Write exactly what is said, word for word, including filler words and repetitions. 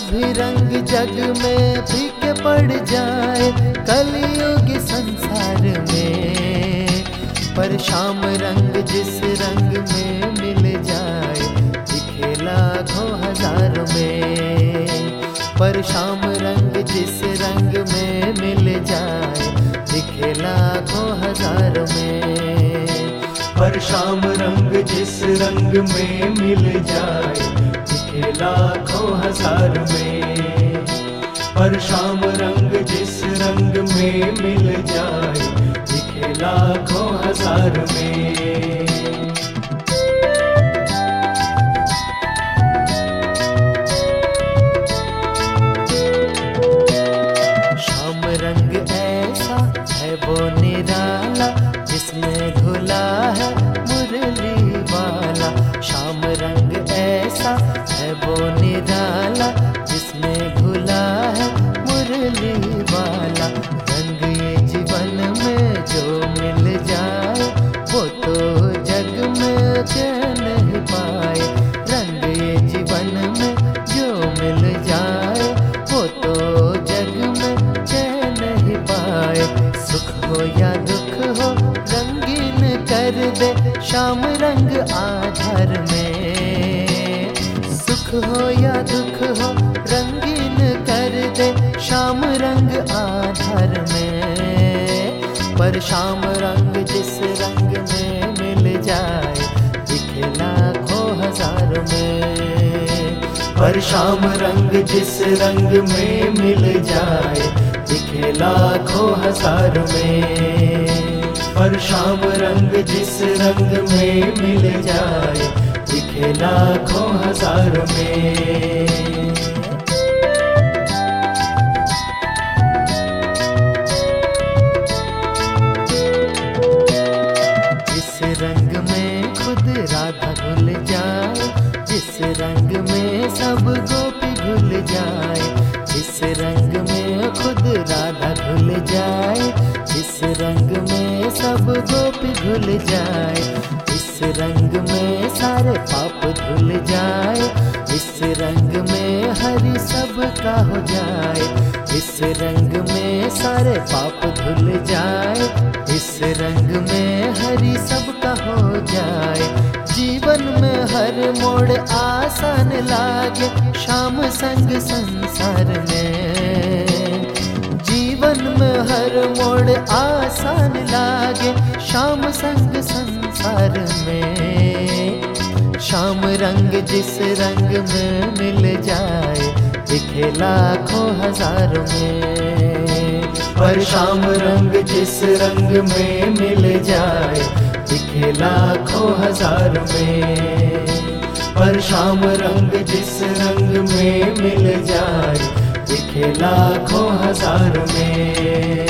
सभी रंग जग में फीके पड़ जाए कलयुगी संसार में, पर श्याम रंग जिस रंग में मिल जाए दिखे लाखों हजार में। पर श्याम रंग जिस रंग में मिल जाए दिखे लाखों हजार में। पर श्याम रंग जिस रंग में मिल जाए दिखे लाखों हजार में। पर श्याम रंग जिस रंग में मिल जाए दिखे लाखों हजार में। श्याम रंग ऐसा है वो निराला जिसमें घुला है मुरली वाला। श्याम रंग ऐसा है वो निराला जिसमें घुला है मुरली वाला। रंग ये जीवन में जो मिल जाए वो तो जग में चैन ही पाए। रंग ये जीवन में जो मिल जाए वो तो जग में चैन ही पाए। सुख हो या दुख हो रंगीन कर दे श्याम रंग आधार में। सुख हो या दुख हो रंगीन कर दे श्याम रंग आधार में। पर श्याम रंग जिस रंग में मिल जाए दिखे लाखों हजार में। पर श्याम रंग जिस रंग में मिल जाए दिखे लाखों हजार में। पर श्याम रंग जिस रंग में मिल जाए दिखे लाखों हजार में। जिस रंग में खुद राधा घुल जाए, जिस रंग में सब गोपी घुल जाए। जिस रंग में खुद राधा घुल जाए, जिस रंग में सब गोपी घुल जाए। इस रंग में सारे पाप धुल जाए, इस रंग में हरि सब का हो जाए। इस रंग में सारे पाप धुल जाए, इस रंग में हरि सब का हो जाए। जीवन में हर मोड़ आसान लागे श्याम संग संसार में। जीवन में हर मोड़ आसान लागे श्याम संग संसार में। श्याम रंग जिस रंग में मिल जाए दिखे लाखों हजार में। पर श्याम रंग जिस रंग में मिल जाए दिखे लाखों हजार में। पर श्याम रंग जिस रंग में मिल जाए दिखे लाखों हजार में।